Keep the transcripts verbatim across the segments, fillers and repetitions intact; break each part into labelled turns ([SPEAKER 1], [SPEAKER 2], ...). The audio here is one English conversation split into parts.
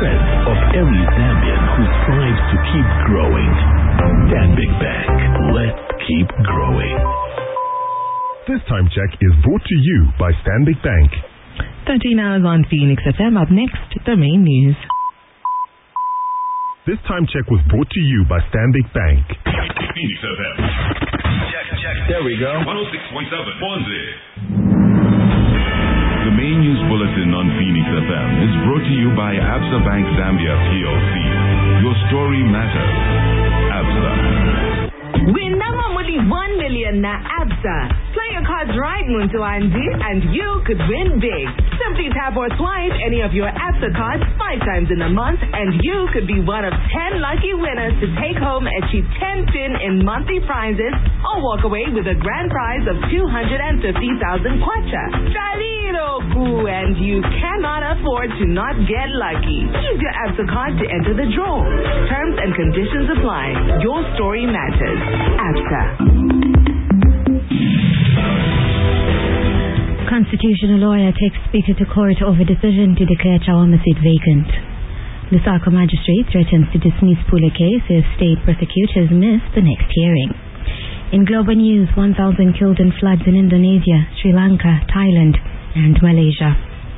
[SPEAKER 1] strength of every Zambian who strives to keep growing. Stanbic Bank. Let's keep growing.
[SPEAKER 2] This time check is brought to you by Stanbic Bank.
[SPEAKER 3] thirteen hours on Phoenix F M. Up next, the main news.
[SPEAKER 2] This time check was brought to you by Stanbic Bank.
[SPEAKER 4] Phoenix F M. Check, check.
[SPEAKER 1] There we go.
[SPEAKER 4] one oh six point seven. Bonzi. The main news bulletin on Phoenix F M is brought to you by Absa Bank Zambia P L C. Your story matters. Absa.
[SPEAKER 5] Win namamuli one million na Absa. Play your cards right, Muntu Andy, and you could win big. Simply tap or swipe any of your Absa cards five times in a month, and you could be one of ten lucky winners to take home a cheap ten pin in monthly prizes, or walk away with a grand prize of two hundred fifty thousand kwacha. Chaliroku, and you cannot afford to not get lucky. Use your Absa card to enter the draw. Terms and conditions apply. Your story matters. Absa.
[SPEAKER 6] Constitutional lawyer takes Speaker to court over decision to declare Chawama seat vacant. Lusaka magistrate threatens to dismiss Pule case if state prosecutors miss the next hearing. In global news, one thousand killed in floods in Indonesia, Sri Lanka, Thailand, and Malaysia.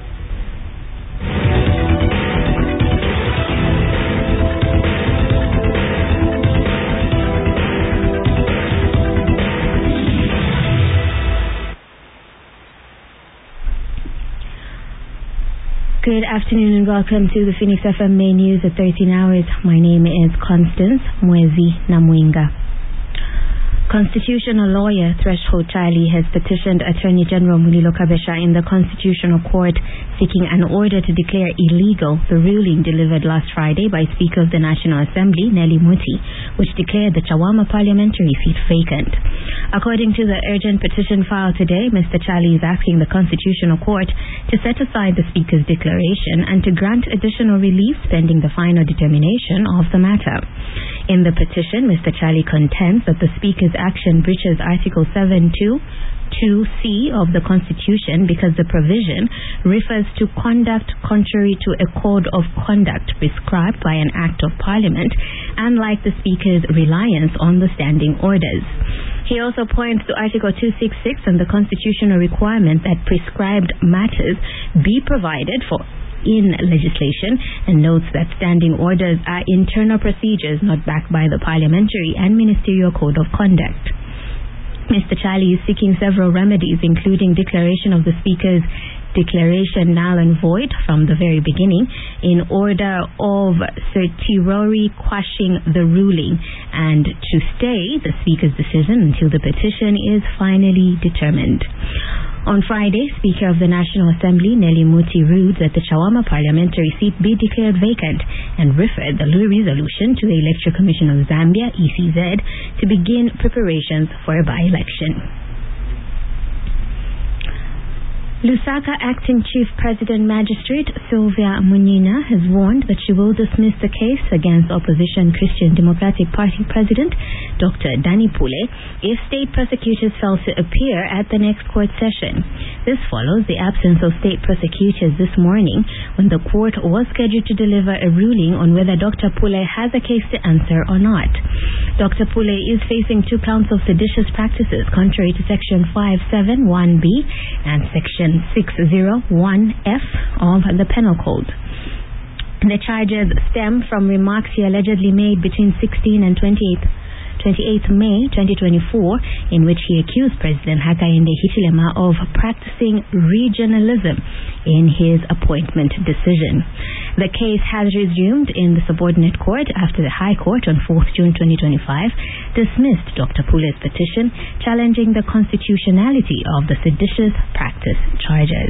[SPEAKER 6] Good afternoon and welcome to the Phoenix F M main news at thirteen hours. My name is Constance Mwezi Namwinga. Constitutional lawyer Threshold Charlie has petitioned Attorney General Mulilo Kabesha in the Constitutional Court seeking an order to declare illegal the ruling delivered last Friday by Speaker of the National Assembly, Nelly Muti, which declared the Chawama parliamentary seat vacant. According to the urgent petition filed today, Mister Charlie is asking the Constitutional Court to set aside the Speaker's declaration and to grant additional relief pending the final determination of the matter. In the petition, Mister Charlie contends that the Speaker's action breaches Article seven two two C of the Constitution because the provision refers to conduct contrary to a code of conduct prescribed by an Act of Parliament, unlike the Speaker's reliance on the standing orders. He also points to Article two sixty-six and the constitutional requirement that prescribed matters be provided for in legislation, and notes that standing orders are internal procedures not backed by the parliamentary and ministerial code of conduct. Mister Charlie is seeking several remedies, including declaration of the Speaker's declaration null and void from the very beginning, in order of certiorari quashing the ruling, and to stay the Speaker's decision until the petition is finally determined. On Friday, Speaker of the National Assembly, Nelly Muti, ruled that the Chawama parliamentary seat be declared vacant and referred the resolution to the Electoral Commission of Zambia, E C Z, to begin preparations for a by-election. Lusaka Acting Chief President Magistrate Sylvia Munina has warned that she will dismiss the case against opposition Christian Democratic Party President Doctor Danny Pule if state prosecutors fail to appear at the next court session. This follows the absence of state prosecutors this morning when the court was scheduled to deliver a ruling on whether Doctor Pule has a case to answer or not. Doctor Pule is facing two counts of seditious practices contrary to Section five seventy-one B and Section six oh one F of the Penal Code. The charges stem from remarks he allegedly made between sixteenth and twenty-eighth May twenty twenty-four, in which he accused President Hakainde Hichilema of practicing regionalism in his appointment decision. The case has resumed in the subordinate court after the High Court on fourth June twenty twenty-five dismissed Doctor Pule's petition challenging the constitutionality of the seditious practice charges.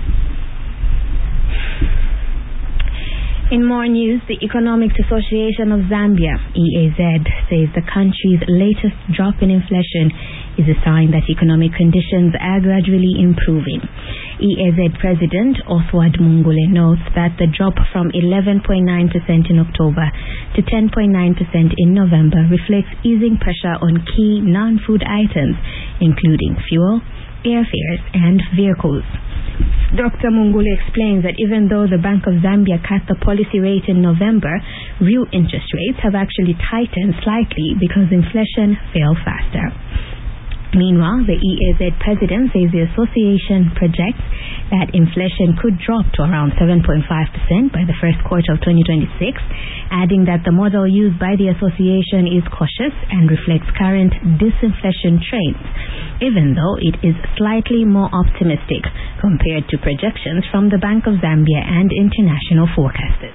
[SPEAKER 6] In more news, the Economics Association of Zambia, E A Z, says the country's latest drop in inflation is a sign that economic conditions are gradually improving. E A Z President Oswald Mungule notes that the drop from eleven point nine percent in October to ten point nine percent in November reflects easing pressure on key non-food items, including fuel, airfares and vehicles. Doctor Mungule explains that even though the Bank of Zambia cut the policy rate in November, real interest rates have actually tightened slightly because inflation fell faster. Meanwhile, the E A Z president says the association projects that inflation could drop to around seven point five percent by the first quarter of twenty twenty-six, adding that the model used by the association is cautious and reflects current disinflation trends, even though it is slightly more optimistic compared to projections from the Bank of Zambia and international forecasters.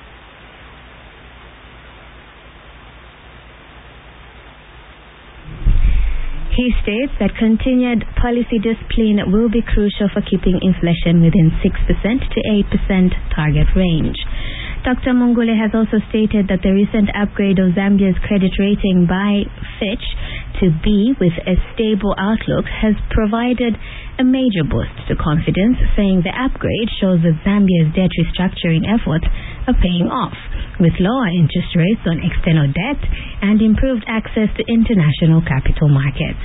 [SPEAKER 6] He states that continued policy discipline will be crucial for keeping inflation within six percent to eight percent target range. Doctor Mungule has also stated that the recent upgrade of Zambia's credit rating by Fitch to B with a stable outlook has provided a major boost to confidence, saying the upgrade shows that Zambia's debt restructuring efforts are paying off, with lower interest rates on external debt and improved access to international capital markets.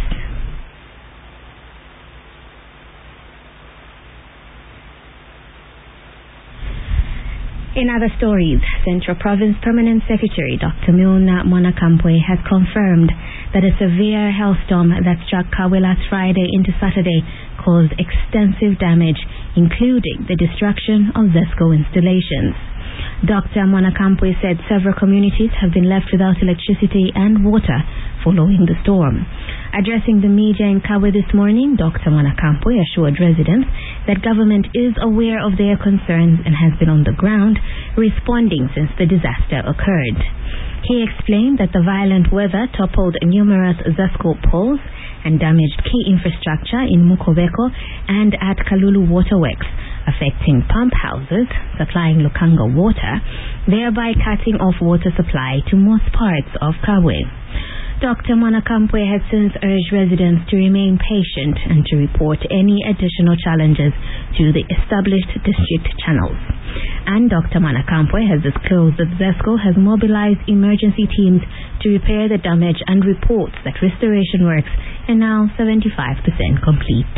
[SPEAKER 6] In other stories, Central Province Permanent Secretary Doctor Milna Monakampwe has confirmed that a severe hailstorm that struck Kabwe last Friday into Saturday caused extensive damage, including the destruction of ZESCO installations. Doctor Monakampwe said several communities have been left without electricity and water following the storm. Addressing the media in Kabwe this morning, Doctor Monakampwe assured residents that government is aware of their concerns and has been on the ground responding since the disaster occurred. He explained that the violent weather toppled numerous ZESCO poles and damaged key infrastructure in Mukobeko and at Kalulu Waterworks, affecting pump houses supplying Lukanga water, thereby cutting off water supply to most parts of Kabwe. Doctor Monakampwe has since urged residents to remain patient and to report any additional challenges to the established district channels. And Doctor Monakampwe has disclosed that ZESCO has mobilized emergency teams to repair the damage and reports that restoration works are now seventy-five percent complete.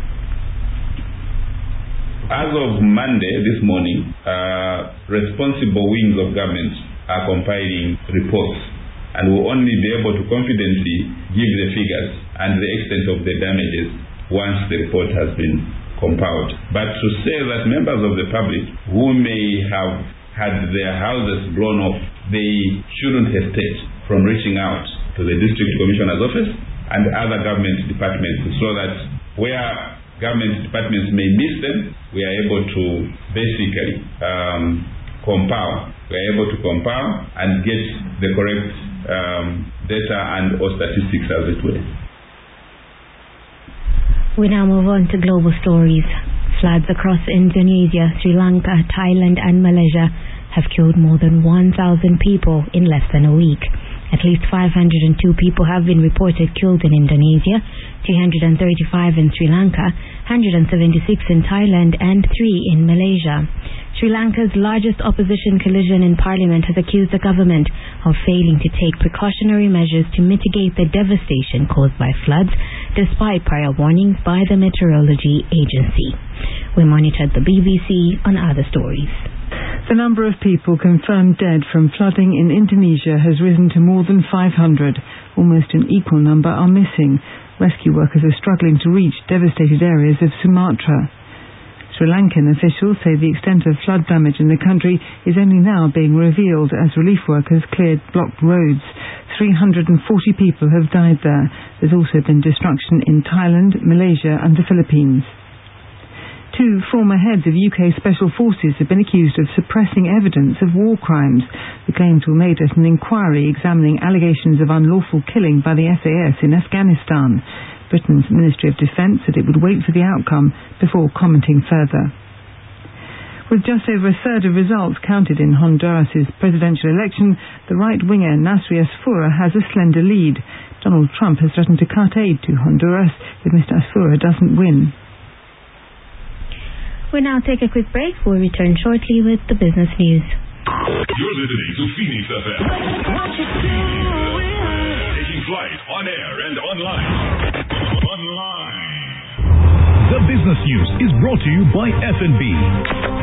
[SPEAKER 4] As of Monday this morning, uh, responsible wings of government are compiling reports and will only be able to confidently give the figures and the extent of the damages once the report has been compiled. But to say that members of the public who may have had their houses blown off, they shouldn't hesitate from reaching out to the District Commissioner's office and other government departments, so that where government departments may miss them, we are able to basically um, compile. We are able to compile and get the correct um, data and or statistics as it were.
[SPEAKER 6] We now move on to global stories. Floods across Indonesia, Sri Lanka, Thailand and Malaysia have killed more than one thousand people in less than a week. At least five hundred two people have been reported killed in Indonesia, two hundred thirty-five in Sri Lanka, one hundred seventy-six in Thailand and three in Malaysia. Sri Lanka's largest opposition coalition in parliament has accused the government of failing to take precautionary measures to mitigate the devastation caused by floods, despite prior warnings by the meteorology agency. We monitored the B B C on other stories.
[SPEAKER 7] The number of people confirmed dead from flooding in Indonesia has risen to more than five hundred. Almost an equal number are missing. Rescue workers are struggling to reach devastated areas of Sumatra. Sri Lankan officials say the extent of flood damage in the country is only now being revealed as relief workers cleared blocked roads. three hundred forty people have died there. There's also been destruction in Thailand, Malaysia and the Philippines. Two former heads of U K Special Forces have been accused of suppressing evidence of war crimes. The claims were made at an inquiry examining allegations of unlawful killing by the S A S in Afghanistan. Britain's Ministry of Defence said it would wait for the outcome before commenting further. With just over a third of results counted in Honduras's presidential election, the right-winger Nasri Asfura has a slender lead. Donald Trump has threatened to cut aid to Honduras if Mister Asfura doesn't win.
[SPEAKER 6] We'll now take a quick break. We'll return shortly with the business news.
[SPEAKER 1] You're listening to Phoenix F M. Taking flight on air and online. Online. The business news is brought to you by F N B.